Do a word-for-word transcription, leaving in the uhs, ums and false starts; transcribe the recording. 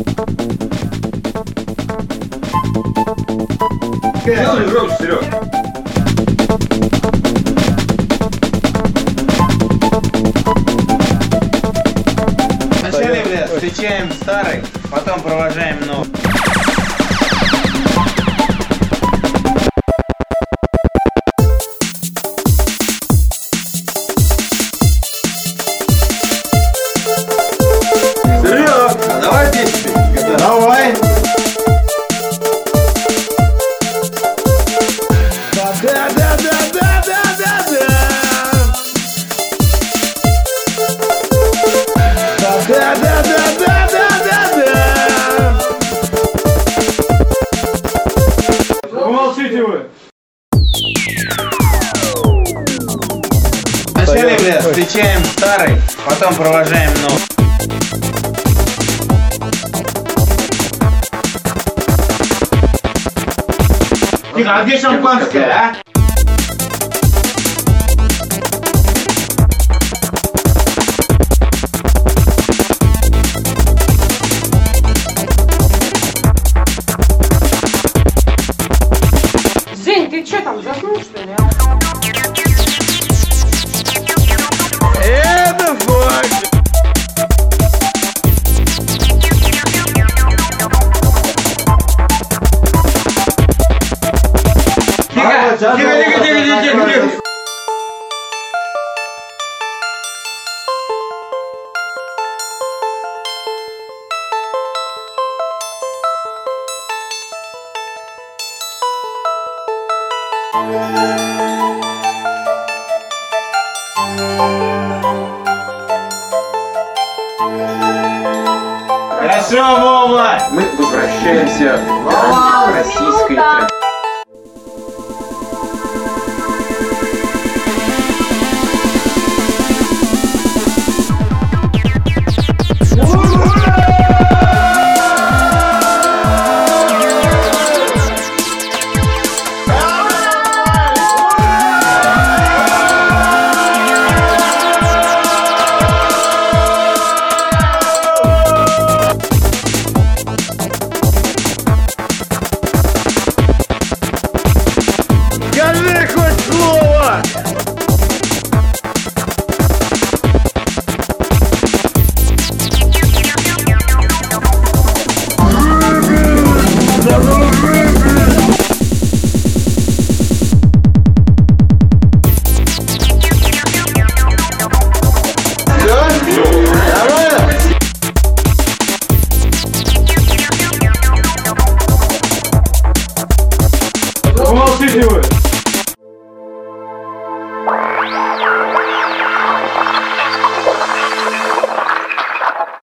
Сделай громче, Серег. Вначале, бля, встречаем старый, потом провожаем новый. Серег, а давай песню. Давай! Помолчите вы. Вначале, бля, встречаем старый, потом провожаем новый. Тихо, а где шампанское, а? Жень, ты что там, заснул что ли? Это факт! Тихо, тихо, тихо, тихо, тихо, тихо. Хорошо, Вова! Мы возвращаемся к российской традиции.